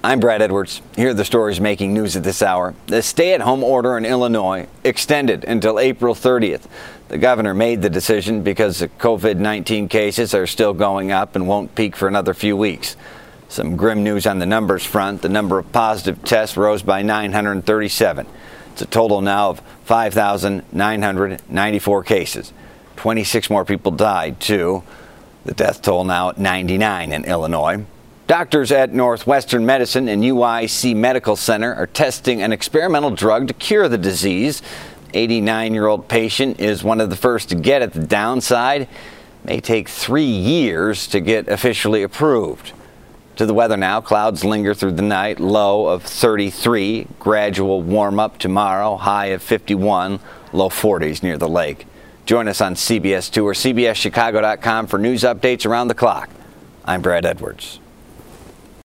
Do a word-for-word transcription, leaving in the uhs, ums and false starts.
I'm Brad Edwards. Here are the stories making news at this hour. The stay-at-home order in Illinois extended until April thirtieth. The governor made the decision because the covid nineteen cases are still going up and won't peak for another few weeks. Some grim news on the numbers front. The number of positive tests rose by nine hundred thirty-seven. It's a total now of five thousand nine hundred ninety-four cases. twenty-six more people died, too. The death toll now at ninety-nine in Illinois. Doctors at Northwestern Medicine and U I C Medical Center are testing an experimental drug to cure the disease. eighty-nine-year-old patient is one of the first to get it. The downside may take three years to get officially approved. To the weather now. Clouds linger through the night. Low of thirty-three. Gradual warm up tomorrow. High of fifty-one. Low forties near the lake. Join us on C B S two or C B S Chicago dot com for news updates around the clock. I'm Brad Edwards.